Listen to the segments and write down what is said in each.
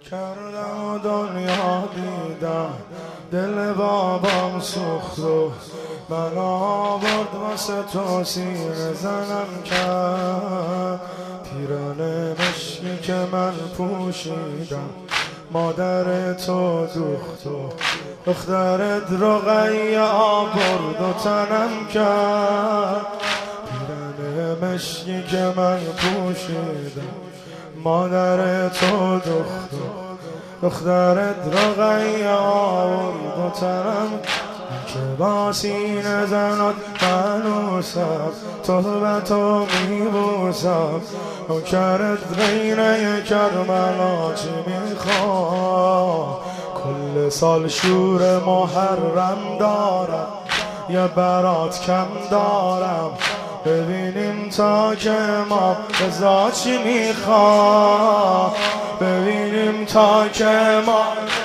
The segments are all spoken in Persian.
کردم و دنیا دیدم، دل بابام سوخت و من آورد واسه تو سینه زنم کرد. پیرن مشکی که من پوشیدم مادر تو دوخت و دخترت رقیه آورد و تنم کرد. پیرن مشکی که من پوشیدم مادر تو دوخت و دخترت رقیه آورد و تنم که با سینه زنات منوسم تو به تو میبوسم نوکرت غینه کربلا چی میخواه. کل سال شور محرم دارم یه برات کم دارم ببینیم تا که ما رضا چی میخواه. ببینیم تا که ما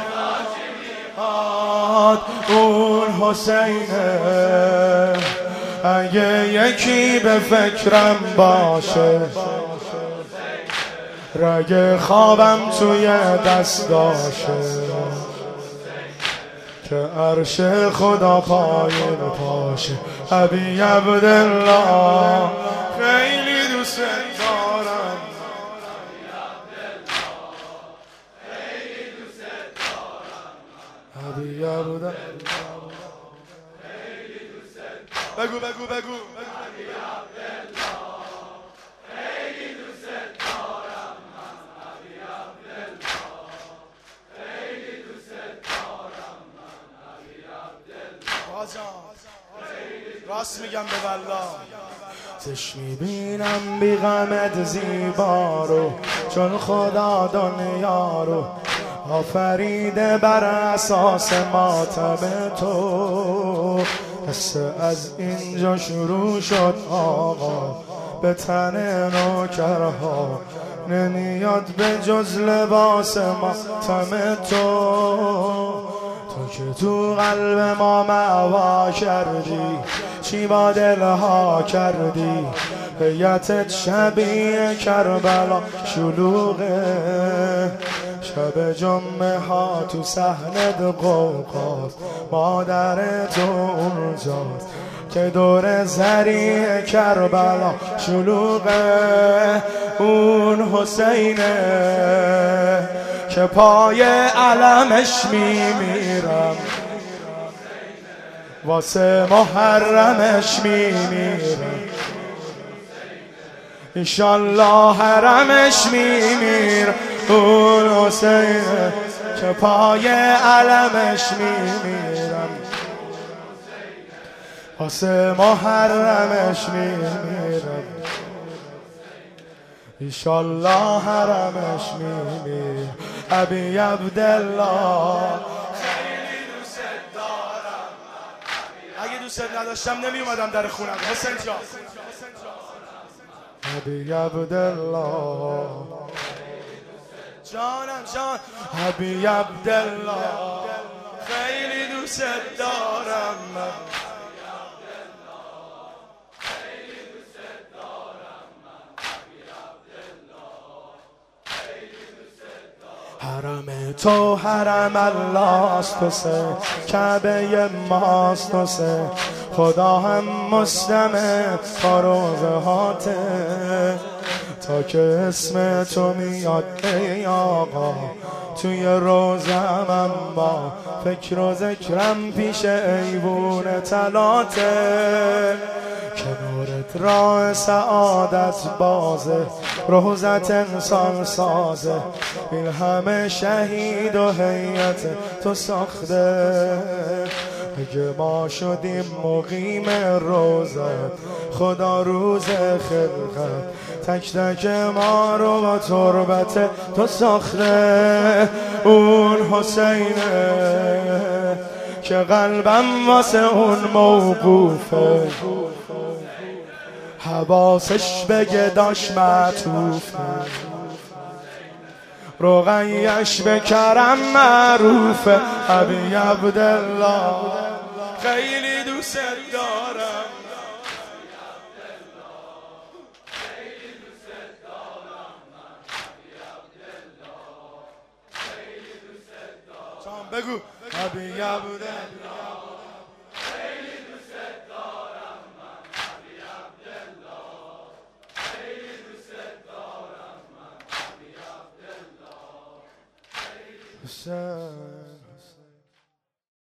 اون حسینه اگه یکی به فکرم باشه رگ خوابم توی دست داشه که عرش خدا پایین پاشه. ابی عبدالله خیلی دوست دارم ابی عبدالله بگو بگو بگو ابی عبدالله خیلی دوست دارم من ابی عبدالله خیلی دوست دارم من ابی عبدالله. راست میگم به والله زش میبینم بی غمت زیبا رو چون خدا دنیا رو آفریده بر اساس ماتم تو. قصه از اینجا شروع شد آقا به تن نوکرها نمیاد به جز لباس ماتم تو. تو که تو قلب ما معوا کردی چی با دلها کردی بیعتت شبیه کربلا شلوغه. شب جمعه ها تو صحنه قوقاست مادر تو اونجاست که دور زری کربلا شلوغه. اون حسینه که پای علمش میمیرم واسه محرمش میمیرم انشالله حرمش میمیرم. اون حسینه که پای علمش میمیرم واسه محرمش میمیرم انشالله حرمش میمیرم. ابی عبدالله خیلی دوست دارم. اگه دوست نداشتم نمی اومدم در خونم حسین جان. ابی عبدالله جانم جان ابی عبدالله خیلی دوست دارم من حرم تو حرم الله است تو سه کعبه ماست تو سه خدا هم مستمع تا روزهاته تا که اسم تو میاد ای آقا توی روزم اما فکر و ذکرم پیش ایوون طلاته. کنارت راه سعادت بازه روزت انسان سازه این همه شهید و هیئت تو ساخته. اگه ما شدیم مقیم روزت خدا روز خلقت تک تک ما رو با تربت تو ساخته. اون حسینه که قلبم واسه اون موقوفه حواسش به گداش معطوفه رقیش به کرم معروفه. ابی عبدالله خیلی دوست دارم حرم بگو حبی عبدالله خیلی دوست دارم من حبی عبدالله خیلی دوست دارم من حبی عبدالله حسین